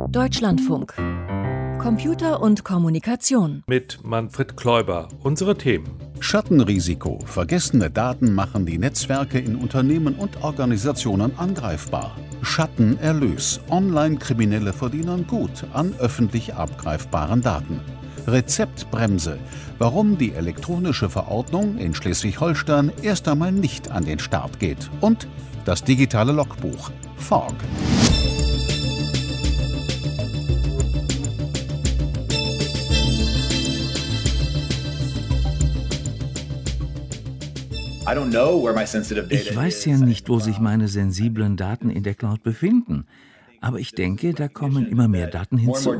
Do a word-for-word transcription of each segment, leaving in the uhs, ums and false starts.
Deutschlandfunk. Computer und Kommunikation. Mit Manfred Kläuber. Unsere Themen. Schattenrisiko. Vergessene Daten machen die Netzwerke in Unternehmen und Organisationen angreifbar. Schattenerlös. Online-Kriminelle verdienen gut an öffentlich abgreifbaren Daten. Rezeptbremse. Warum die elektronische Verordnung in Schleswig-Holstein erst einmal nicht an den Start geht. Und das digitale Logbuch. Fog. Ich weiß ja nicht, wo sich meine sensiblen Daten in der Cloud befinden. Aber ich denke, da kommen immer mehr Daten hinzu.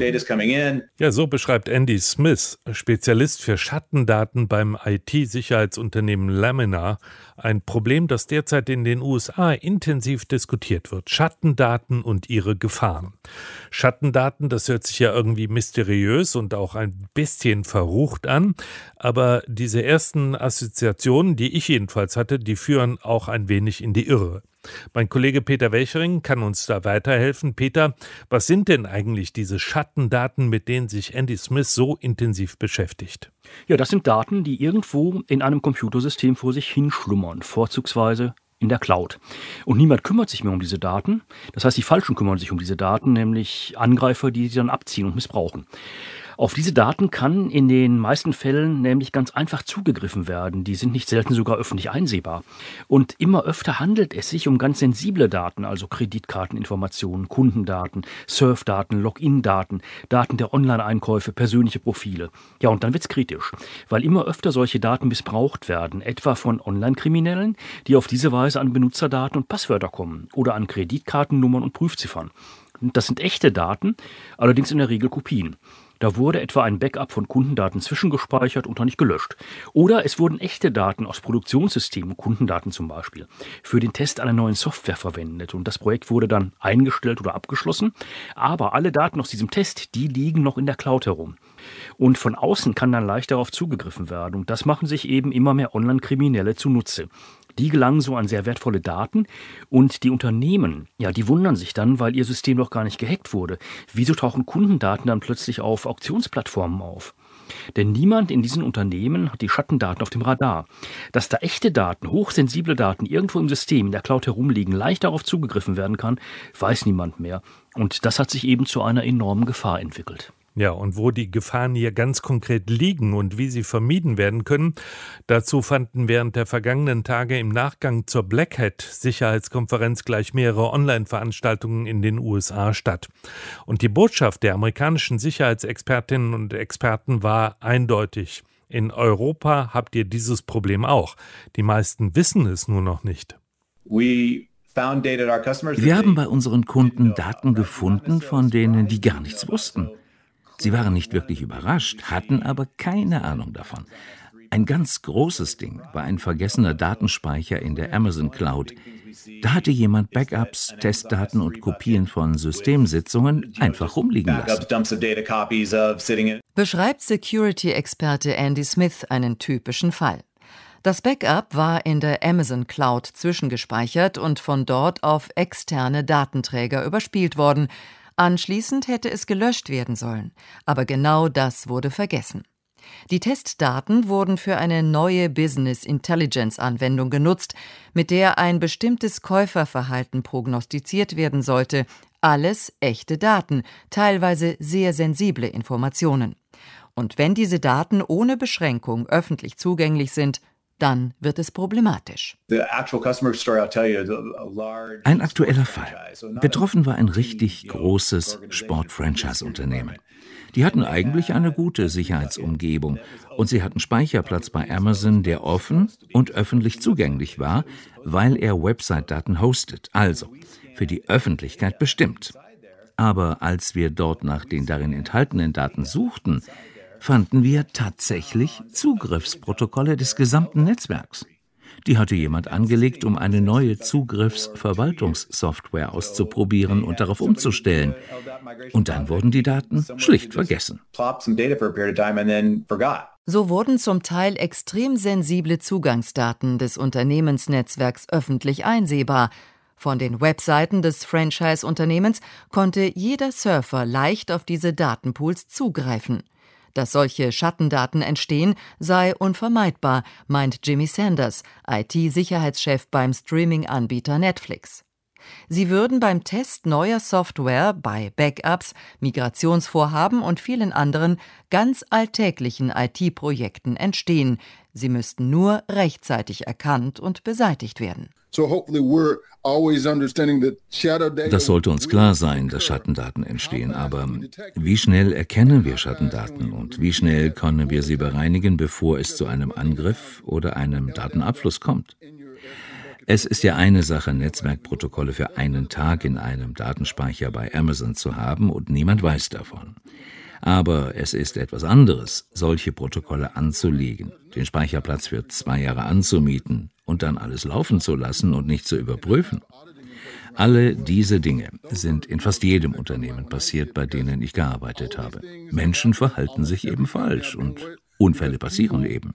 Ja, so beschreibt Andy Smith, Spezialist für Schattendaten beim I T-Sicherheitsunternehmen Laminar, ein Problem, das derzeit in den U S A intensiv diskutiert wird. Schattendaten und ihre Gefahren. Schattendaten, das hört sich ja irgendwie mysteriös und auch ein bisschen verrucht an. Aber diese ersten Assoziationen, die ich jedenfalls hatte, die führen auch ein wenig in die Irre. Mein Kollege Peter Welchering kann uns da weiterhelfen. Peter, was sind denn eigentlich diese Schattendaten, mit denen sich Andy Smith so intensiv beschäftigt? Ja, das sind Daten, die irgendwo in einem Computersystem vor sich hinschlummern, vorzugsweise in der Cloud. Und niemand kümmert sich mehr um diese Daten. Das heißt, die Falschen kümmern sich um diese Daten, nämlich Angreifer, die sie dann abziehen und missbrauchen. Auf diese Daten kann in den meisten Fällen nämlich ganz einfach zugegriffen werden. Die sind nicht selten sogar öffentlich einsehbar. Und immer öfter handelt es sich um ganz sensible Daten, also Kreditkarteninformationen, Kundendaten, Surfdaten, Login-Daten, Daten der Online-Einkäufe, persönliche Profile. Ja, und dann wird's kritisch, weil immer öfter solche Daten missbraucht werden, etwa von Online-Kriminellen, die auf diese Weise an Benutzerdaten und Passwörter kommen oder an Kreditkartennummern und Prüfziffern. Das sind echte Daten, allerdings in der Regel Kopien. Da wurde etwa ein Backup von Kundendaten zwischengespeichert und dann nicht gelöscht. Oder es wurden echte Daten aus Produktionssystemen, Kundendaten zum Beispiel, für den Test einer neuen Software verwendet. Und das Projekt wurde dann eingestellt oder abgeschlossen. Aber alle Daten aus diesem Test, die liegen noch in der Cloud herum. Und von außen kann dann leicht darauf zugegriffen werden. Und das machen sich eben immer mehr Online-Kriminelle zunutze. Die gelangen so an sehr wertvolle Daten und die Unternehmen, ja, die wundern sich dann, weil ihr System doch gar nicht gehackt wurde. Wieso tauchen Kundendaten dann plötzlich auf Auktionsplattformen auf? Denn niemand in diesen Unternehmen hat die Schattendaten auf dem Radar. Dass da echte Daten, hochsensible Daten irgendwo im System in der Cloud herumliegen, leicht darauf zugegriffen werden kann, weiß niemand mehr. Und das hat sich eben zu einer enormen Gefahr entwickelt. Ja, und wo die Gefahren hier ganz konkret liegen und wie sie vermieden werden können, dazu fanden während der vergangenen Tage im Nachgang zur Black Hat-Sicherheitskonferenz gleich mehrere Online-Veranstaltungen in den U S A statt. Und die Botschaft der amerikanischen Sicherheitsexpertinnen und Experten war eindeutig. In Europa habt ihr dieses Problem auch. Die meisten wissen es nur noch nicht. Wir haben bei unseren Kunden Daten gefunden, von denen die gar nichts wussten. Sie waren nicht wirklich überrascht, hatten aber keine Ahnung davon. Ein ganz großes Ding war ein vergessener Datenspeicher in der Amazon Cloud. Da hatte jemand Backups, Testdaten und Kopien von Systemsitzungen einfach rumliegen lassen. Beschreibt Security-Experte Andy Smith einen typischen Fall. Das Backup war in der Amazon Cloud zwischengespeichert und von dort auf externe Datenträger überspielt worden. Anschließend hätte es gelöscht werden sollen, aber genau das wurde vergessen. Die Testdaten wurden für eine neue Business Intelligence Anwendung genutzt, mit der ein bestimmtes Käuferverhalten prognostiziert werden sollte. Alles echte Daten, teilweise sehr sensible Informationen. Und wenn diese Daten ohne Beschränkung öffentlich zugänglich sind, dann wird es problematisch. Ein aktueller Fall. Betroffen war ein richtig großes Sport-Franchise-Unternehmen. Die hatten eigentlich eine gute Sicherheitsumgebung und sie hatten Speicherplatz bei Amazon, der offen und öffentlich zugänglich war, weil er Website-Daten hostet, also für die Öffentlichkeit bestimmt. Aber als wir dort nach den darin enthaltenen Daten suchten, fanden wir tatsächlich Zugriffsprotokolle des gesamten Netzwerks. Die hatte jemand angelegt, um eine neue Zugriffsverwaltungssoftware auszuprobieren und darauf umzustellen. Und dann wurden die Daten schlicht vergessen. So wurden zum Teil extrem sensible Zugangsdaten des Unternehmensnetzwerks öffentlich einsehbar. Von den Webseiten des Franchise-Unternehmens konnte jeder Surfer leicht auf diese Datenpools zugreifen. Dass solche Schattendaten entstehen, sei unvermeidbar, meint Jimmy Sanders, I T-Sicherheitschef beim Streaming-Anbieter Netflix. Sie würden beim Test neuer Software, bei Backups, Migrationsvorhaben und vielen anderen ganz alltäglichen I T-Projekten entstehen. Sie müssten nur rechtzeitig erkannt und beseitigt werden. Das sollte uns klar sein, dass Schattendaten entstehen, aber wie schnell erkennen wir Schattendaten und wie schnell können wir sie bereinigen, bevor es zu einem Angriff oder einem Datenabfluss kommt? Es ist ja eine Sache, Netzwerkprotokolle für einen Tag in einem Datenspeicher bei Amazon zu haben und niemand weiß davon. Aber es ist etwas anderes, solche Protokolle anzulegen, den Speicherplatz für zwei Jahre anzumieten und dann alles laufen zu lassen und nicht zu überprüfen. Alle diese Dinge sind in fast jedem Unternehmen passiert, bei denen ich gearbeitet habe. Menschen verhalten sich eben falsch und Unfälle passieren eben.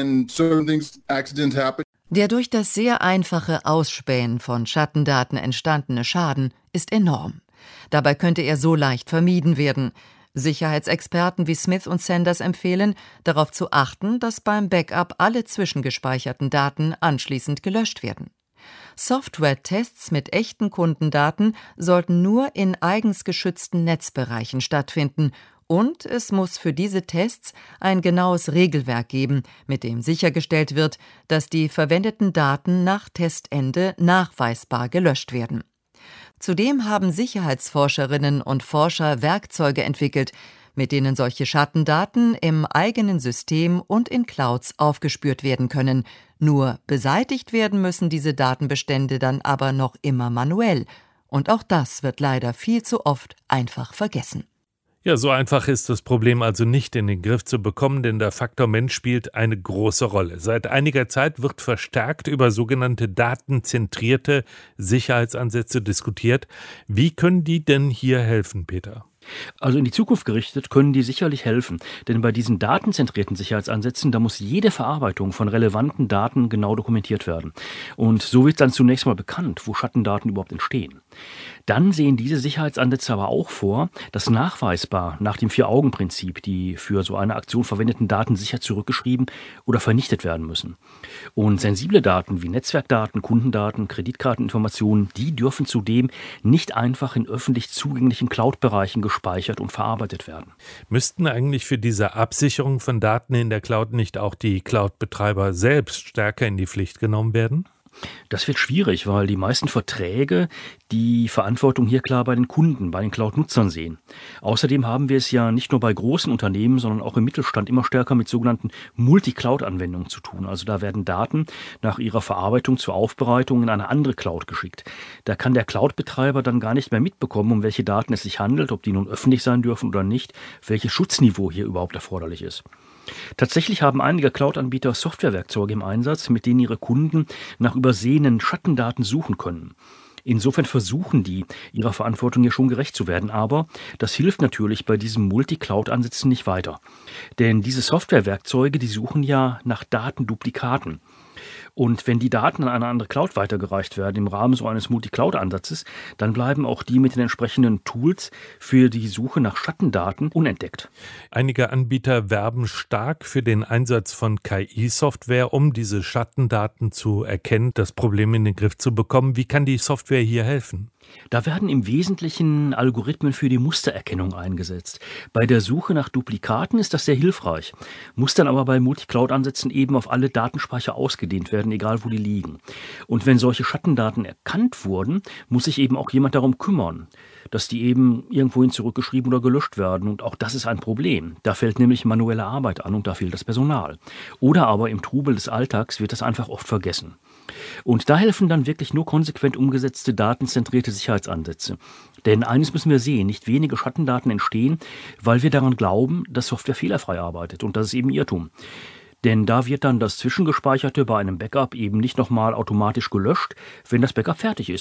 Der durch das sehr einfache Ausspähen von Schattendaten entstandene Schaden ist enorm. Dabei könnte er so leicht vermieden werden. Sicherheitsexperten wie Smith und Sanders empfehlen, darauf zu achten, dass beim Backup alle zwischengespeicherten Daten anschließend gelöscht werden. Software-Tests mit echten Kundendaten sollten nur in eigens geschützten Netzbereichen stattfinden. Und es muss für diese Tests ein genaues Regelwerk geben, mit dem sichergestellt wird, dass die verwendeten Daten nach Testende nachweisbar gelöscht werden. Zudem haben Sicherheitsforscherinnen und Forscher Werkzeuge entwickelt, mit denen solche Schattendaten im eigenen System und in Clouds aufgespürt werden können. Nur beseitigt werden müssen diese Datenbestände dann aber noch immer manuell. Und auch das wird leider viel zu oft einfach vergessen. Ja, so einfach ist das Problem also nicht in den Griff zu bekommen, denn der Faktor Mensch spielt eine große Rolle. Seit einiger Zeit wird verstärkt über sogenannte datenzentrierte Sicherheitsansätze diskutiert. Wie können die denn hier helfen, Peter? Also in die Zukunft gerichtet können die sicherlich helfen, denn bei diesen datenzentrierten Sicherheitsansätzen, da muss jede Verarbeitung von relevanten Daten genau dokumentiert werden. Und so wird dann zunächst mal bekannt, wo Schattendaten überhaupt entstehen. Dann sehen diese Sicherheitsansätze aber auch vor, dass nachweisbar nach dem Vier-Augen-Prinzip die für so eine Aktion verwendeten Daten sicher zurückgeschrieben oder vernichtet werden müssen. Und sensible Daten wie Netzwerkdaten, Kundendaten, Kreditkarteninformationen, die dürfen zudem nicht einfach in öffentlich zugänglichen Cloud-Bereichen gespeichert und verarbeitet werden. Müssten eigentlich für diese Absicherung von Daten in der Cloud nicht auch die Cloud-Betreiber selbst stärker in die Pflicht genommen werden? Das wird schwierig, weil die meisten Verträge die Verantwortung hier klar bei den Kunden, bei den Cloud-Nutzern sehen. Außerdem haben wir es ja nicht nur bei großen Unternehmen, sondern auch im Mittelstand immer stärker mit sogenannten Multi-Cloud-Anwendungen zu tun. Also da werden Daten nach ihrer Verarbeitung zur Aufbereitung in eine andere Cloud geschickt. Da kann der Cloud-Betreiber dann gar nicht mehr mitbekommen, um welche Daten es sich handelt, ob die nun öffentlich sein dürfen oder nicht, welches Schutzniveau hier überhaupt erforderlich ist. Tatsächlich haben einige Cloud-Anbieter Softwarewerkzeuge im Einsatz, mit denen ihre Kunden nach übersehenen Schattendaten suchen können. Insofern versuchen die, ihrer Verantwortung hier schon gerecht zu werden, aber das hilft natürlich bei diesen Multi-Cloud-Ansätzen nicht weiter. Denn diese Softwarewerkzeuge, die suchen ja nach Datenduplikaten. Und wenn die Daten an eine andere Cloud weitergereicht werden im Rahmen so eines Multi-Cloud-Ansatzes, dann bleiben auch die mit den entsprechenden Tools für die Suche nach Schattendaten unentdeckt. Einige Anbieter werben stark für den Einsatz von K I-Software, um diese Schattendaten zu erkennen, das Problem in den Griff zu bekommen. Wie kann die Software hier helfen? Da werden im Wesentlichen Algorithmen für die Mustererkennung eingesetzt. Bei der Suche nach Duplikaten ist das sehr hilfreich, muss dann aber bei Multi-Cloud-Ansätzen eben auf alle Datenspeicher ausgedehnt werden, egal wo die liegen. Und wenn solche Schattendaten erkannt wurden, muss sich eben auch jemand darum kümmern, dass die eben irgendwohin zurückgeschrieben oder gelöscht werden. Und auch das ist ein Problem. Da fällt nämlich manuelle Arbeit an und da fehlt das Personal. Oder aber im Trubel des Alltags wird das einfach oft vergessen. Und da helfen dann wirklich nur konsequent umgesetzte datenzentrierte Sicherheitsansätze. Denn eines müssen wir sehen, nicht wenige Schattendaten entstehen, weil wir daran glauben, dass Software fehlerfrei arbeitet. Und das ist eben Irrtum. Denn da wird dann das Zwischengespeicherte bei einem Backup eben nicht nochmal automatisch gelöscht, wenn das Backup fertig ist.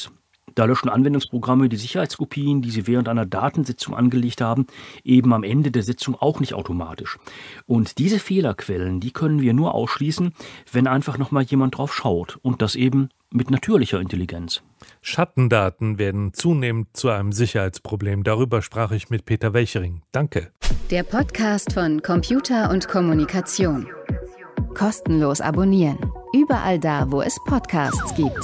Da löschen Anwendungsprogramme die Sicherheitskopien, die sie während einer Datensitzung angelegt haben, eben am Ende der Sitzung auch nicht automatisch. Und diese Fehlerquellen, die können wir nur ausschließen, wenn einfach nochmal jemand drauf schaut. Und das eben mit natürlicher Intelligenz. Schattendaten werden zunehmend zu einem Sicherheitsproblem. Darüber sprach ich mit Peter Welchering. Danke. Der Podcast von Computer und Kommunikation. Kostenlos abonnieren. Überall da, wo es Podcasts gibt.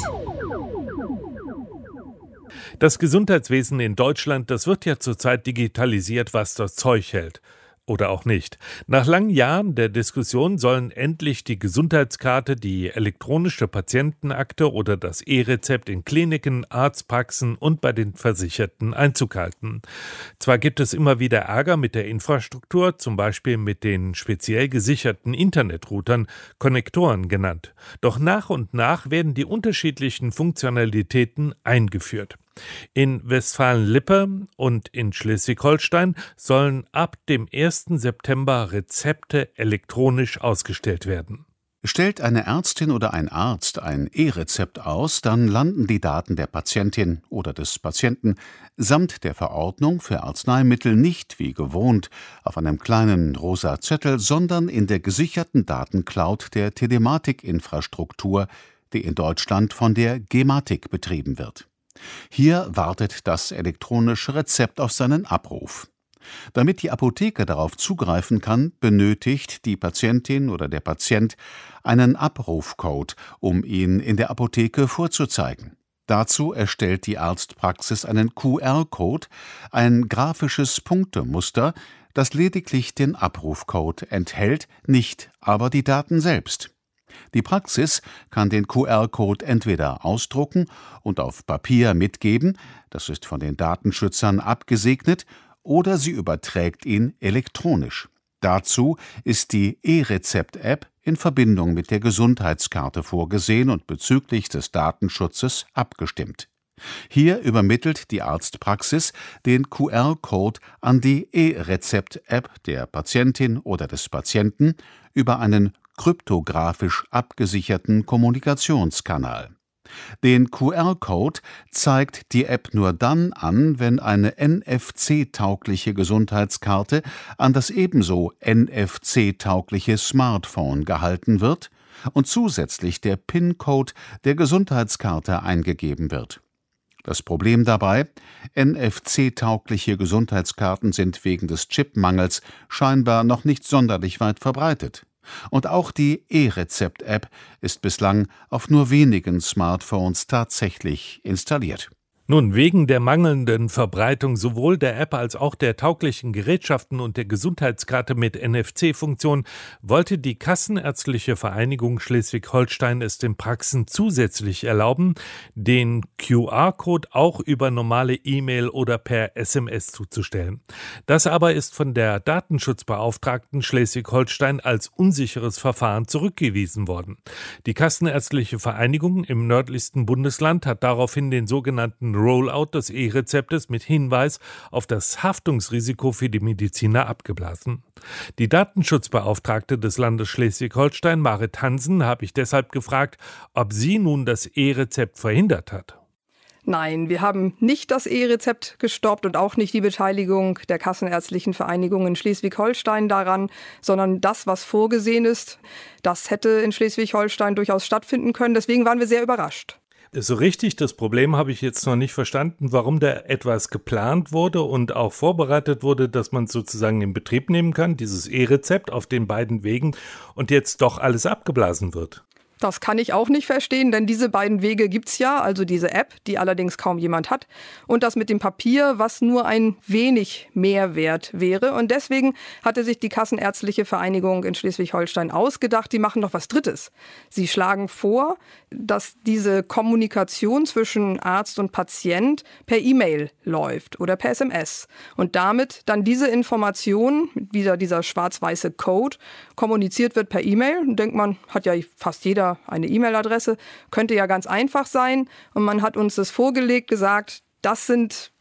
Das Gesundheitswesen in Deutschland, das wird ja zurzeit digitalisiert, was das Zeug hält. Oder auch nicht. Nach langen Jahren der Diskussion sollen endlich die Gesundheitskarte, die elektronische Patientenakte oder das E-Rezept in Kliniken, Arztpraxen und bei den Versicherten Einzug halten. Zwar gibt es immer wieder Ärger mit der Infrastruktur, zum Beispiel mit den speziell gesicherten Internetroutern, Konnektoren genannt. Doch nach und nach werden die unterschiedlichen Funktionalitäten eingeführt. In Westfalen-Lippe und in Schleswig-Holstein sollen ab dem ersten September Rezepte elektronisch ausgestellt werden. Stellt eine Ärztin oder ein Arzt ein E-Rezept aus, dann landen die Daten der Patientin oder des Patienten samt der Verordnung für Arzneimittel nicht wie gewohnt auf einem kleinen rosa Zettel, sondern in der gesicherten Datencloud der Telematik-Infrastruktur, die in Deutschland von der Gematik betrieben wird. Hier wartet das elektronische Rezept auf seinen Abruf. Damit die Apotheke darauf zugreifen kann, benötigt die Patientin oder der Patient einen Abrufcode, um ihn in der Apotheke vorzuzeigen. Dazu erstellt die Arztpraxis einen Q R-Code, ein grafisches Punktemuster, das lediglich den Abrufcode enthält, nicht aber die Daten selbst. Die Praxis kann den Q R-Code entweder ausdrucken und auf Papier mitgeben, das ist von den Datenschützern abgesegnet, oder sie überträgt ihn elektronisch. Dazu ist die E-Rezept-App in Verbindung mit der Gesundheitskarte vorgesehen und bezüglich des Datenschutzes abgestimmt. Hier übermittelt die Arztpraxis den Q R-Code an die E-Rezept-App der Patientin oder des Patienten über einen kryptografisch abgesicherten Kommunikationskanal. Den Q R-Code zeigt die App nur dann an, wenn eine N F C-taugliche Gesundheitskarte an das ebenso N F C-taugliche Smartphone gehalten wird und zusätzlich der PIN-Code der Gesundheitskarte eingegeben wird. Das Problem dabei: N F C-taugliche Gesundheitskarten sind wegen des Chipmangels scheinbar noch nicht sonderlich weit verbreitet. Und auch die E-Rezept-App ist bislang auf nur wenigen Smartphones tatsächlich installiert. Nun, wegen der mangelnden Verbreitung sowohl der App als auch der tauglichen Gerätschaften und der Gesundheitskarte mit N F C-Funktion wollte die Kassenärztliche Vereinigung Schleswig-Holstein es den Praxen zusätzlich erlauben, den Q R-Code auch über normale E-Mail oder per S M S zuzustellen. Das aber ist von der Datenschutzbeauftragten Schleswig-Holstein als unsicheres Verfahren zurückgewiesen worden. Die Kassenärztliche Vereinigung im nördlichsten Bundesland hat daraufhin den sogenannten Rollout des E-Rezeptes mit Hinweis auf das Haftungsrisiko für die Mediziner abgeblasen. Die Datenschutzbeauftragte des Landes Schleswig-Holstein, Marit Hansen, habe ich deshalb gefragt, ob sie nun das E-Rezept verhindert hat. Nein, wir haben nicht das E-Rezept gestoppt und auch nicht die Beteiligung der Kassenärztlichen Vereinigung in Schleswig-Holstein daran, sondern das, was vorgesehen ist, das hätte in Schleswig-Holstein durchaus stattfinden können. Deswegen waren wir sehr überrascht. So richtig, das Problem habe ich jetzt noch nicht verstanden, warum da etwas geplant wurde und auch vorbereitet wurde, dass man sozusagen in Betrieb nehmen kann, dieses E-Rezept auf den beiden Wegen, und jetzt doch alles abgeblasen wird. Das kann ich auch nicht verstehen, denn diese beiden Wege gibt's ja, also diese App, die allerdings kaum jemand hat, und das mit dem Papier, was nur ein wenig Mehrwert wäre. Und deswegen hatte sich die Kassenärztliche Vereinigung in Schleswig-Holstein ausgedacht, die machen noch was Drittes. Sie schlagen vor, dass diese Kommunikation zwischen Arzt und Patient per E-Mail läuft oder per S M S. Und damit dann diese Information, wieder dieser schwarz-weiße Code, kommuniziert wird per E-Mail. Denkt man, hat ja fast jeder eine E-Mail-Adresse, könnte ja ganz einfach sein. Und man hat uns das vorgelegt, gesagt, das sind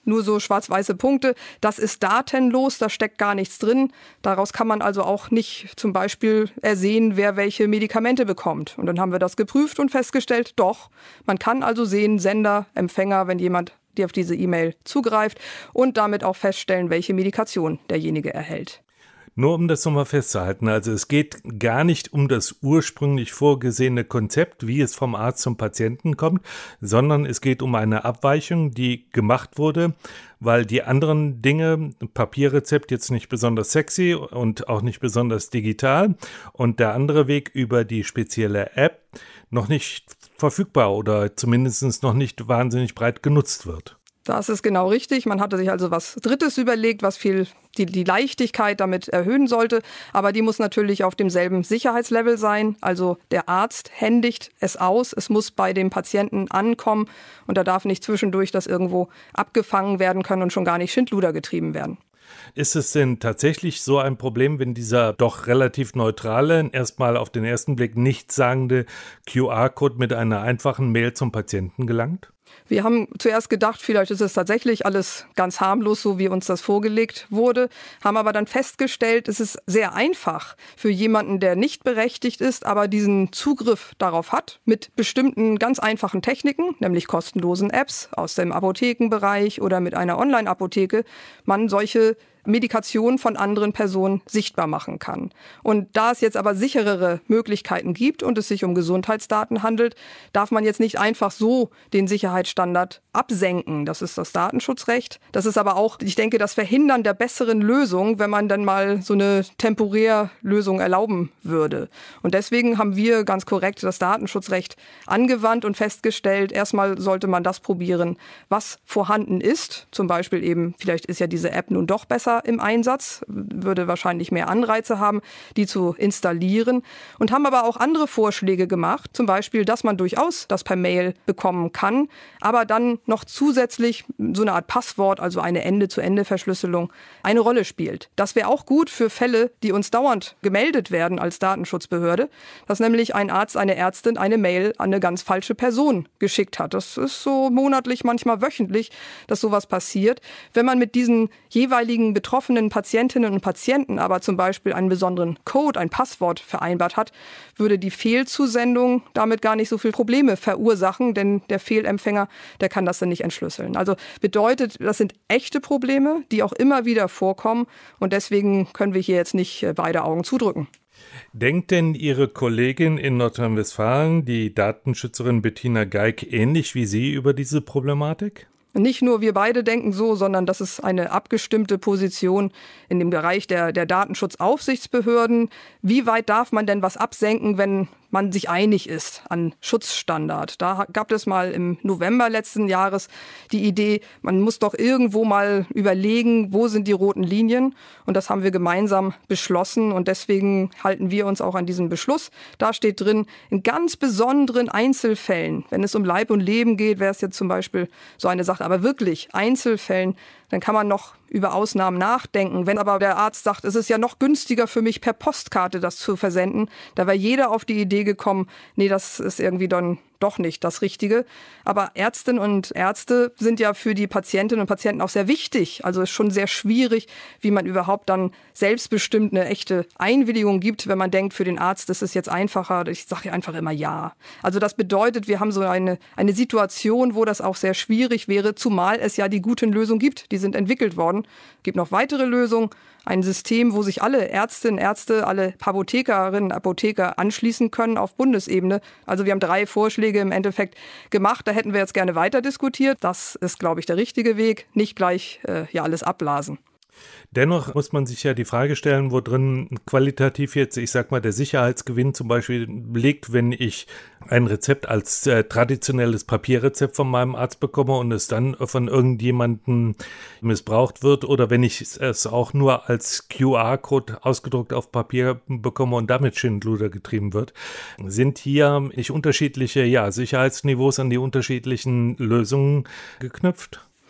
nur so schwarz-weiße Punkte. Das ist datenlos, da steckt gar nichts drin. Daraus kann man also auch nicht zum Beispiel ersehen, wer welche Medikamente bekommt. Und dann haben wir das geprüft und festgestellt, doch, man kann also sehen, Sender, Empfänger, wenn jemand die auf diese E-Mail zugreift und damit auch feststellen, welche Medikation derjenige erhält. Nur um das nochmal festzuhalten, also es geht gar nicht um das ursprünglich vorgesehene Konzept, wie es vom Arzt zum Patienten kommt, sondern es geht um eine Abweichung, die gemacht wurde, weil die anderen Dinge, Papierrezept jetzt nicht besonders sexy und auch nicht besonders digital und der andere Weg über die spezielle App noch nicht verfügbar oder zumindest noch nicht wahnsinnig breit genutzt wird. Das ist genau richtig. Man hatte sich also was Drittes überlegt, was viel die, die Leichtigkeit damit erhöhen sollte. Aber die muss natürlich auf demselben Sicherheitslevel sein. Also der Arzt händigt es aus. Es muss bei dem Patienten ankommen. Und da darf nicht zwischendurch das irgendwo abgefangen werden können und schon gar nicht Schindluder getrieben werden. Ist es denn tatsächlich so ein Problem, wenn dieser doch relativ neutrale, erstmal auf den ersten Blick nichtssagende Q R-Code mit einer einfachen Mail zum Patienten gelangt? Wir haben zuerst gedacht, vielleicht ist es tatsächlich alles ganz harmlos, so wie uns das vorgelegt wurde, haben aber dann festgestellt, es ist sehr einfach für jemanden, der nicht berechtigt ist, aber diesen Zugriff darauf hat, mit bestimmten ganz einfachen Techniken, nämlich kostenlosen Apps aus dem Apothekenbereich oder mit einer Online-Apotheke, man solche Medikation von anderen Personen sichtbar machen kann. Und da es jetzt aber sicherere Möglichkeiten gibt und es sich um Gesundheitsdaten handelt, darf man jetzt nicht einfach so den Sicherheitsstandard absenken. Das ist das Datenschutzrecht. Das ist aber auch, ich denke, das Verhindern der besseren Lösung, wenn man dann mal so eine Temporärlösung erlauben würde. Und deswegen haben wir ganz korrekt das Datenschutzrecht angewandt und festgestellt, erstmal sollte man das probieren, was vorhanden ist. Zum Beispiel eben, vielleicht ist ja diese App nun doch besser im Einsatz, würde wahrscheinlich mehr Anreize haben, die zu installieren, und haben aber auch andere Vorschläge gemacht, zum Beispiel, dass man durchaus das per Mail bekommen kann, aber dann noch zusätzlich so eine Art Passwort, also eine Ende-zu-Ende-Verschlüsselung, eine Rolle spielt. Das wäre auch gut für Fälle, die uns dauernd gemeldet werden als Datenschutzbehörde, dass nämlich ein Arzt, eine Ärztin eine Mail an eine ganz falsche Person geschickt hat. Das ist so monatlich, manchmal wöchentlich, dass sowas passiert. Wenn man mit diesen jeweiligen betroffenen Patientinnen und Patienten aber zum Beispiel einen besonderen Code, ein Passwort vereinbart hat, würde die Fehlzusendung damit gar nicht so viele Probleme verursachen, denn der Fehlempfänger, der kann das dann nicht entschlüsseln. Also bedeutet, das sind echte Probleme, die auch immer wieder vorkommen, und deswegen können wir hier jetzt nicht beide Augen zudrücken. Denkt denn Ihre Kollegin in Nordrhein-Westfalen, die Datenschützerin Bettina Geig, ähnlich wie Sie über diese Problematik? Nicht nur wir beide denken so, sondern das ist eine abgestimmte Position in dem Bereich der, der Datenschutzaufsichtsbehörden. Wie weit darf man denn was absenken, wenn man sich einig ist an Schutzstandard? Da gab es mal im November letzten Jahres die Idee, man muss doch irgendwo mal überlegen, wo sind die roten Linien? Und das haben wir gemeinsam beschlossen, und deswegen halten wir uns auch an diesen Beschluss. Da steht drin, in ganz besonderen Einzelfällen, wenn es um Leib und Leben geht, wäre es jetzt zum Beispiel so eine Sache, aber wirklich Einzelfällen, dann kann man noch über Ausnahmen nachdenken. Wenn aber der Arzt sagt, es ist ja noch günstiger für mich, per Postkarte das zu versenden, da wäre jeder auf die Idee gekommen, nee, das ist irgendwie dann doch nicht das Richtige. Aber Ärztinnen und Ärzte sind ja für die Patientinnen und Patienten auch sehr wichtig. Also es ist schon sehr schwierig, wie man überhaupt dann selbstbestimmt eine echte Einwilligung gibt, wenn man denkt, für den Arzt ist es jetzt einfacher. Ich sage ja einfach immer ja. Also das bedeutet, wir haben so eine, eine Situation, wo das auch sehr schwierig wäre, zumal es ja die guten Lösungen gibt. Die sind entwickelt worden. Es gibt noch weitere Lösungen. Ein System, wo sich alle Ärztinnen, Ärzte, alle Apothekerinnen, Apotheker anschließen können auf Bundesebene. Also wir haben drei Vorschläge im Endeffekt gemacht. Da hätten wir jetzt gerne weiter diskutiert. Das ist, glaube ich, der richtige Weg. Nicht gleich äh, ja alles abblasen. Dennoch muss man sich ja die Frage stellen, wo drin qualitativ jetzt, ich sag mal, der Sicherheitsgewinn zum Beispiel liegt, wenn ich ein Rezept als äh, traditionelles Papierrezept von meinem Arzt bekomme und es dann von irgendjemandem missbraucht wird, oder wenn ich es auch nur als Q R-Code ausgedruckt auf Papier bekomme und damit Schindluder getrieben wird. Sind hier nicht unterschiedliche ja, Sicherheitsniveaus an die unterschiedlichen Lösungen geknüpft?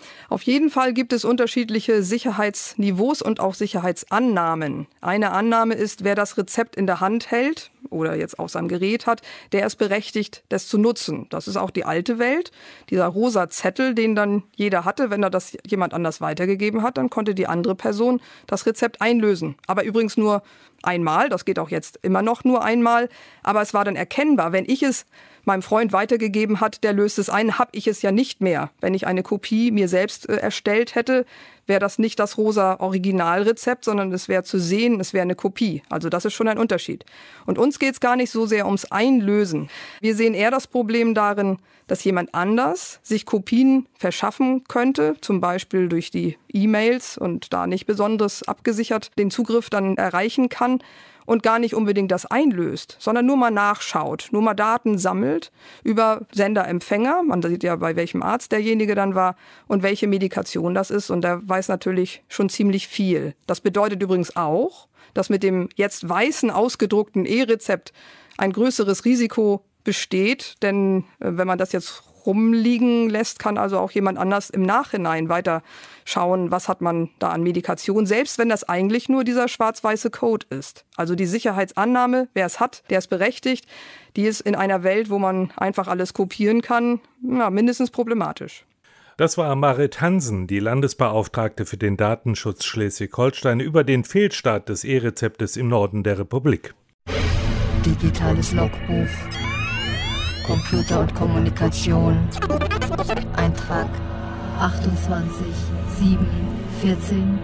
Auf jeden Fall gibt es unterschiedliche Sicherheitsniveaus und auch Sicherheitsannahmen. Eine Annahme ist, wer das Rezept in der Hand hält oder jetzt auf seinem Gerät hat, der ist berechtigt, das zu nutzen. Das ist auch die alte Welt. Dieser rosa Zettel, den dann jeder hatte, wenn er das jemand anders weitergegeben hat, dann konnte die andere Person das Rezept einlösen. Aber übrigens nur einmal, das geht auch jetzt immer noch nur einmal, aber es war dann erkennbar, wenn ich es meinem Freund weitergegeben hat, der löst es ein, habe ich es ja nicht mehr. Wenn ich eine Kopie mir selbst äh, erstellt hätte, wäre das nicht das rosa Originalrezept, sondern es wäre zu sehen, es wäre eine Kopie. Also das ist schon ein Unterschied. Und uns geht es gar nicht so sehr ums Einlösen. Wir sehen eher das Problem darin, dass jemand anders sich Kopien verschaffen könnte, zum Beispiel durch die E-Mails und da nicht besonders abgesichert den Zugriff dann erreichen kann und gar nicht unbedingt das einlöst, sondern nur mal nachschaut, nur mal Daten sammelt über Sender-Empfänger. Man sieht ja, bei welchem Arzt derjenige dann war und welche Medikation das ist. Und der weiß natürlich schon ziemlich viel. Das bedeutet übrigens auch, dass mit dem jetzt weißen, ausgedruckten E-Rezept ein größeres Risiko besteht. Denn äh, wenn man das jetzt rumliegen lässt, kann also auch jemand anders im Nachhinein weiter schauen, was hat man da an Medikation, selbst wenn das eigentlich nur dieser schwarz-weiße Code ist. Also die Sicherheitsannahme, wer es hat, der ist berechtigt, die ist in einer Welt, wo man einfach alles kopieren kann, ja, mindestens problematisch. Das war Marit Hansen, die Landesbeauftragte für den Datenschutz Schleswig-Holstein, über den Fehlstart des E-Rezeptes im Norden der Republik. Digitales Logbuch. Computer und Kommunikation. Eintrag achtundzwanzig sieben vierzehn.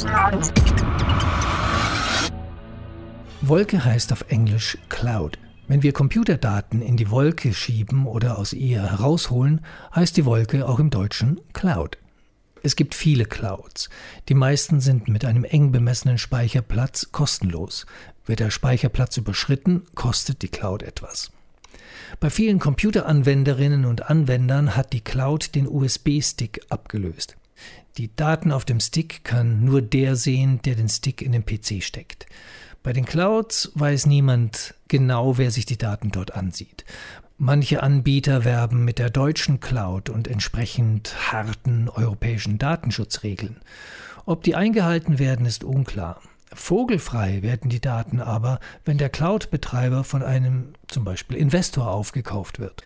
Wolke heißt auf Englisch Cloud. Wenn wir Computerdaten in die Wolke schieben oder aus ihr herausholen, heißt die Wolke auch im Deutschen Cloud. Es gibt viele Clouds. Die meisten sind mit einem eng bemessenen Speicherplatz kostenlos. Wird der Speicherplatz überschritten, kostet die Cloud etwas. Bei vielen Computeranwenderinnen und Anwendern hat die Cloud den U S B-Stick abgelöst. Die Daten auf dem Stick kann nur der sehen, der den Stick in den P C steckt. Bei den Clouds weiß niemand genau, wer sich die Daten dort ansieht. Manche Anbieter werben mit der deutschen Cloud und entsprechend harten europäischen Datenschutzregeln. Ob die eingehalten werden, ist unklar. Vogelfrei werden die Daten aber, wenn der Cloud-Betreiber von einem zum Beispiel Investor aufgekauft wird.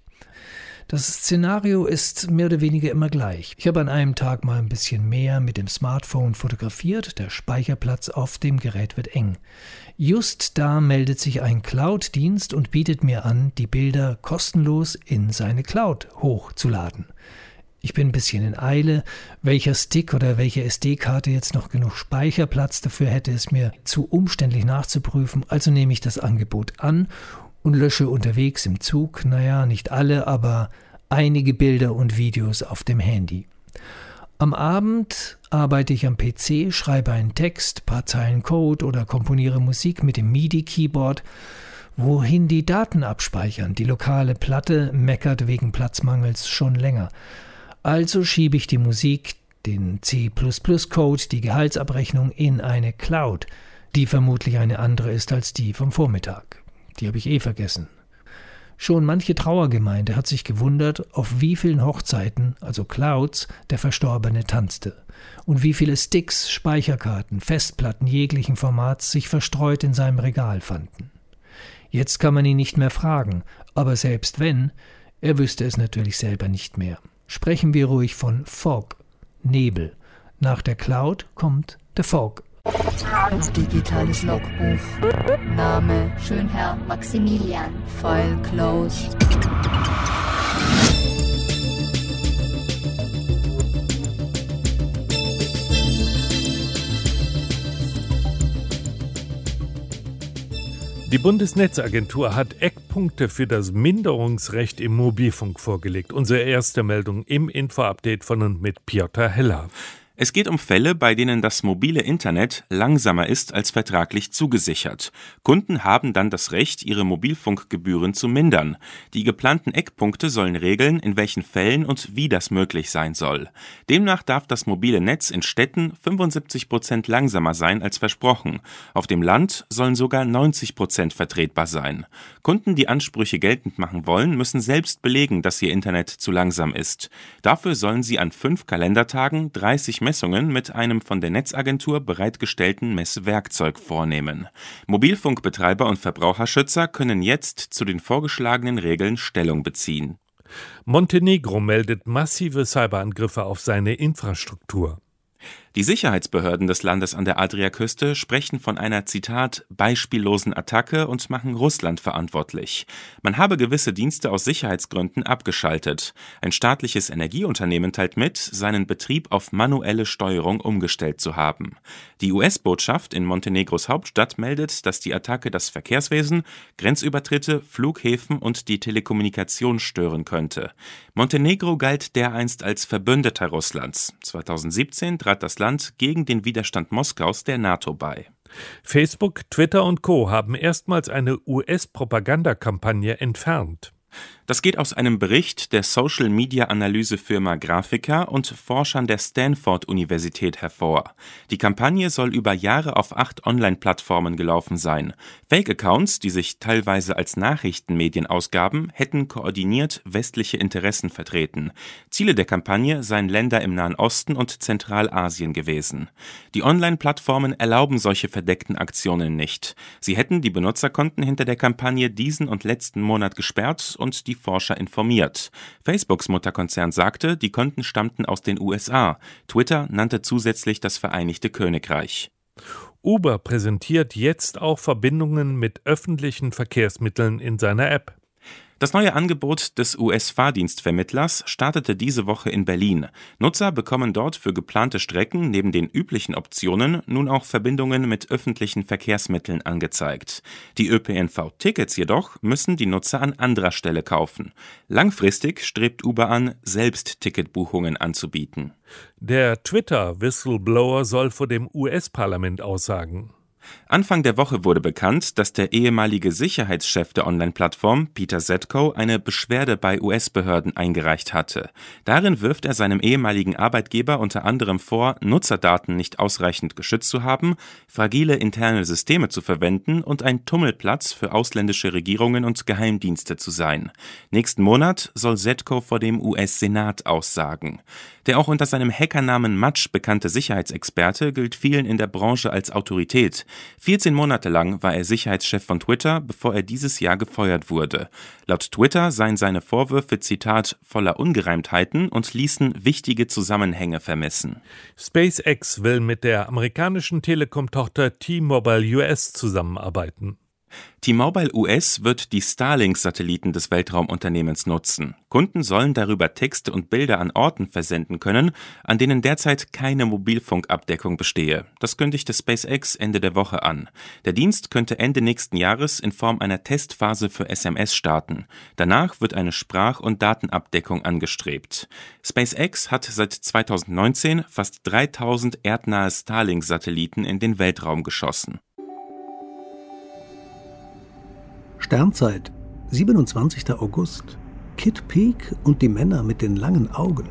Das Szenario ist mehr oder weniger immer gleich. Ich habe an einem Tag mal ein bisschen mehr mit dem Smartphone fotografiert, der Speicherplatz auf dem Gerät wird eng. Just da meldet sich ein Cloud-Dienst und bietet mir an, die Bilder kostenlos in seine Cloud hochzuladen. Ich bin ein bisschen in Eile. Welcher Stick oder welche S D-Karte jetzt noch genug Speicherplatz dafür hätte, ist mir zu umständlich nachzuprüfen. Also nehme ich das Angebot an und lösche unterwegs im Zug, naja, nicht alle, aber einige Bilder und Videos auf dem Handy. Am Abend arbeite ich am P C, schreibe einen Text, paar Zeilen Code oder komponiere Musik mit dem MIDI-Keyboard. Wohin die Daten abspeichern? Die lokale Platte meckert wegen Platzmangels schon länger. Also schiebe ich die Musik, den C plus plus Code, die Gehaltsabrechnung in eine Cloud, die vermutlich eine andere ist als die vom Vormittag. Die habe ich eh vergessen. Schon manche Trauergemeinde hat sich gewundert, auf wie vielen Hochzeiten, also Clouds, der Verstorbene tanzte und wie viele Sticks, Speicherkarten, Festplatten jeglichen Formats sich verstreut in seinem Regal fanden. Jetzt kann man ihn nicht mehr fragen, aber selbst wenn, er wüsste es natürlich selber nicht mehr. Sprechen wir ruhig von Fog, Nebel. Nach der Cloud kommt der Fog. Digitales Logbuch. Name Schönherr Maximilian. File closed. Die Bundesnetzagentur hat Eckpunkte für das Minderungsrecht im Mobilfunk vorgelegt. Unsere erste Meldung im Info-Update von und mit Piotr Heller. Es geht um Fälle, bei denen das mobile Internet langsamer ist als vertraglich zugesichert. Kunden haben dann das Recht, ihre Mobilfunkgebühren zu mindern. Die geplanten Eckpunkte sollen regeln, in welchen Fällen und wie das möglich sein soll. Demnach darf das mobile Netz in Städten fünfundsiebzig Prozent langsamer sein als versprochen. Auf dem Land sollen sogar neunzig Prozent vertretbar sein. Kunden, die Ansprüche geltend machen wollen, müssen selbst belegen, dass ihr Internet zu langsam ist. Dafür sollen sie an fünf Kalendertagen dreißig Messungen mit einem von der Netzagentur bereitgestellten Messwerkzeug vornehmen. Mobilfunkbetreiber und Verbraucherschützer können jetzt zu den vorgeschlagenen Regeln Stellung beziehen. Montenegro meldet massive Cyberangriffe auf seine Infrastruktur. Die Sicherheitsbehörden des Landes an der Adriaküste sprechen von einer, Zitat, beispiellosen Attacke und machen Russland verantwortlich. Man habe gewisse Dienste aus Sicherheitsgründen abgeschaltet. Ein staatliches Energieunternehmen teilt mit, seinen Betrieb auf manuelle Steuerung umgestellt zu haben. Die U S-Botschaft in Montenegros Hauptstadt meldet, dass die Attacke das Verkehrswesen, Grenzübertritte, Flughäfen und die Telekommunikation stören könnte. Montenegro galt dereinst als Verbündeter Russlands. zweitausendsiebzehn trat das Land gegen den Widerstand Moskaus der NATO bei. Facebook, Twitter und Co. haben erstmals eine U S-Propagandakampagne entfernt. Das geht aus einem Bericht der Social-Media-Analysefirma Graphica und Forschern der Stanford-Universität hervor. Die Kampagne soll über Jahre auf acht Online-Plattformen gelaufen sein. Fake-Accounts, die sich teilweise als Nachrichtenmedien ausgaben, hätten koordiniert westliche Interessen vertreten. Ziele der Kampagne seien Länder im Nahen Osten und Zentralasien gewesen. Die Online-Plattformen erlauben solche verdeckten Aktionen nicht. Sie hätten die Benutzerkonten hinter der Kampagne diesen und letzten Monat gesperrt und die Forscher informiert. Facebooks Mutterkonzern sagte, die Konten stammten aus den U S A. Twitter nannte zusätzlich das Vereinigte Königreich. Uber präsentiert jetzt auch Verbindungen mit öffentlichen Verkehrsmitteln in seiner App. Das neue Angebot des U S-Fahrdienstvermittlers startete diese Woche in Berlin. Nutzer bekommen dort für geplante Strecken neben den üblichen Optionen nun auch Verbindungen mit öffentlichen Verkehrsmitteln angezeigt. Die Ö P N V-Tickets jedoch müssen die Nutzer an anderer Stelle kaufen. Langfristig strebt Uber an, selbst Ticketbuchungen anzubieten. Der Twitter-Whistleblower soll vor dem U S-Parlament aussagen. Anfang der Woche wurde bekannt, dass der ehemalige Sicherheitschef der Online-Plattform, Peter Zetko, eine Beschwerde bei U S-Behörden eingereicht hatte. Darin wirft er seinem ehemaligen Arbeitgeber unter anderem vor, Nutzerdaten nicht ausreichend geschützt zu haben, fragile interne Systeme zu verwenden und ein Tummelplatz für ausländische Regierungen und Geheimdienste zu sein. Nächsten Monat soll Zetko vor dem U S-Senat aussagen. Der auch unter seinem Hackernamen Matsch bekannte Sicherheitsexperte gilt vielen in der Branche als Autorität. vierzehn Monate lang war er Sicherheitschef von Twitter, bevor er dieses Jahr gefeuert wurde. Laut Twitter seien seine Vorwürfe, Zitat, voller Ungereimtheiten und ließen wichtige Zusammenhänge vermissen. SpaceX will mit der amerikanischen Telekom-Tochter T-Mobile U S zusammenarbeiten. T-Mobile U S wird die Starlink-Satelliten des Weltraumunternehmens nutzen. Kunden sollen darüber Texte und Bilder an Orten versenden können, an denen derzeit keine Mobilfunkabdeckung bestehe. Das kündigte SpaceX Ende der Woche an. Der Dienst könnte Ende nächsten Jahres in Form einer Testphase für S M S starten. Danach wird eine Sprach- und Datenabdeckung angestrebt. SpaceX hat seit zweitausendneunzehn fast dreitausend erdnahe Starlink-Satelliten in den Weltraum geschossen. Sternzeit, siebenundzwanzigster August. Kitt Peak und die Männer mit den langen Augen.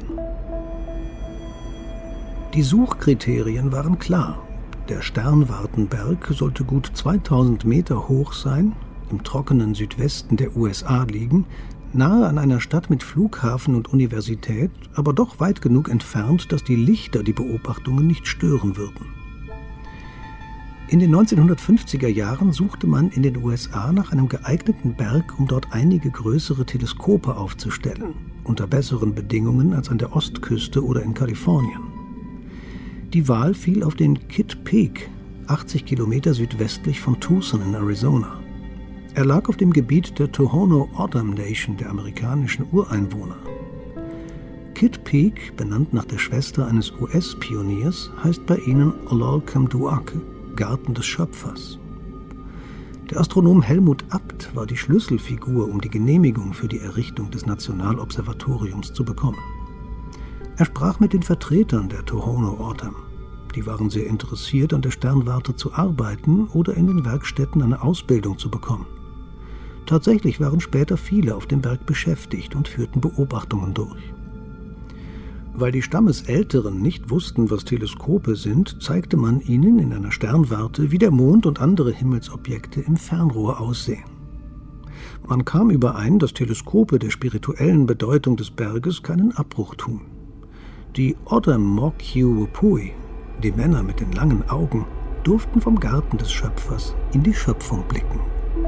Die Suchkriterien waren klar. Der Sternwartenberg sollte gut zweitausend Meter hoch sein, im trockenen Südwesten der U S A liegen, nahe an einer Stadt mit Flughafen und Universität, aber doch weit genug entfernt, dass die Lichter die Beobachtungen nicht stören würden. In den neunzehnhundertfünfziger Jahren suchte man in den U S A nach einem geeigneten Berg, um dort einige größere Teleskope aufzustellen, unter besseren Bedingungen als an der Ostküste oder in Kalifornien. Die Wahl fiel auf den Kitt Peak, achtzig Kilometer südwestlich von Tucson in Arizona. Er lag auf dem Gebiet der Tohono O'odham Nation, der amerikanischen Ureinwohner. Kitt Peak, benannt nach der Schwester eines U S-Pioniers, heißt bei ihnen Ololkamduake, Garten des Schöpfers. Der Astronom Helmut Abt war die Schlüsselfigur, um die Genehmigung für die Errichtung des Nationalobservatoriums zu bekommen. Er sprach mit den Vertretern der Tohono-O'odham. Die waren sehr interessiert, an der Sternwarte zu arbeiten oder in den Werkstätten eine Ausbildung zu bekommen. Tatsächlich waren später viele auf dem Berg beschäftigt und führten Beobachtungen durch. Weil die Stammesälteren nicht wussten, was Teleskope sind, zeigte man ihnen in einer Sternwarte, wie der Mond und andere Himmelsobjekte im Fernrohr aussehen. Man kam überein, dass Teleskope der spirituellen Bedeutung des Berges keinen Abbruch tun. Die O'odham Mochio Wapui, die Männer mit den langen Augen, durften vom Garten des Schöpfers in die Schöpfung blicken.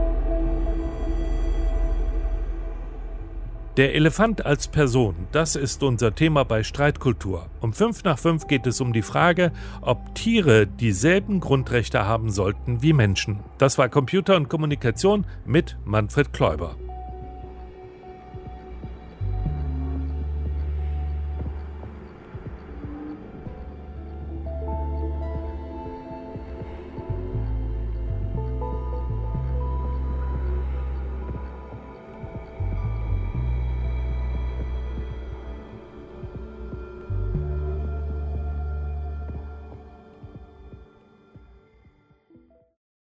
Der Elefant als Person, das ist unser Thema bei Streitkultur. Um fünf nach fünf geht es um die Frage, ob Tiere dieselben Grundrechte haben sollten wie Menschen. Das war Computer und Kommunikation mit Manfred Kläuber.